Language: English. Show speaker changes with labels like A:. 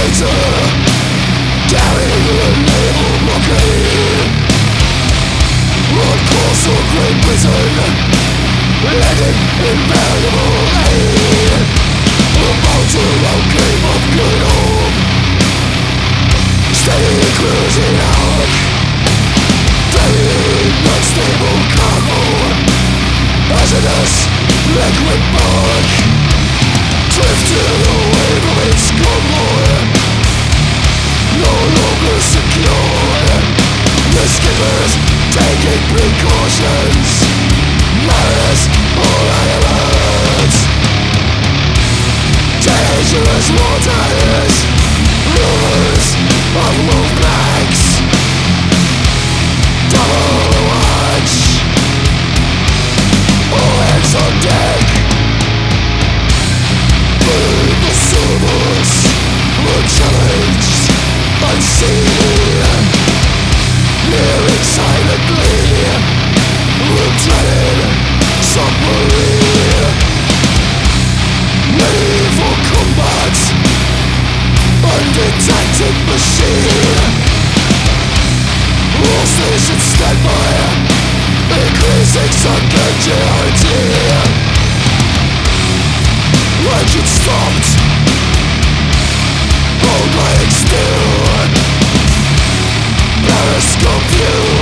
A: Liquid bark drifting away from its convoy, no longer secure. The skippers taking precautions, mariners all animals. Dangerous waters, rulers of wolf packs. Double watch, all hands on deck. The servers were challenged, unseen, nearing silently, the dreaded submarine, ready for combat, undetected machine. All stations stand by, increasing security. Engine stopped, all lying still. Periscope view,